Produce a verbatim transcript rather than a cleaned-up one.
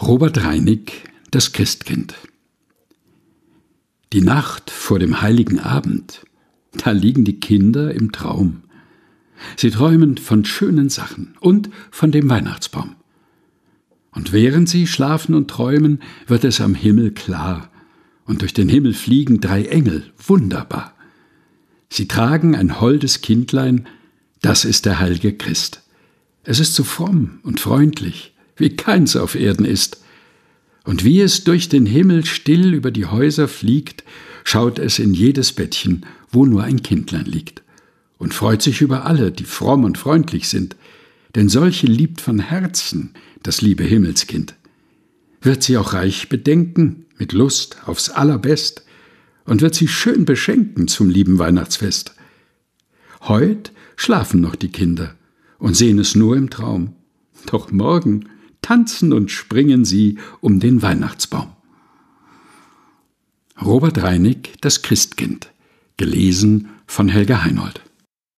Robert Reinig, das Christkind. Die Nacht vor dem heiligen Abend, da liegen die Kinder im Traum. Sie träumen von schönen Sachen und von dem Weihnachtsbaum. Und während sie schlafen und träumen, wird es am Himmel klar, und durch den Himmel fliegen drei Engel, wunderbar. Sie tragen ein holdes Kindlein, das ist der heilige Christ. Es ist so fromm und freundlich, wie keins auf Erden ist. Und wie es durch den Himmel still über die Häuser fliegt, schaut es in jedes Bettchen, wo nur ein Kindlein liegt, und freut sich über alle, die fromm und freundlich sind, denn solche liebt von Herzen das liebe Himmelskind. Wird sie auch reich bedenken, mit Lust aufs Allerbest, und wird sie schön beschenken zum lieben Weihnachtsfest. Heut schlafen noch die Kinder und sehen es nur im Traum, doch morgen tanzen und springen sie um den Weihnachtsbaum. Robert Reinig, das Christkind, gelesen von Helga Heinold.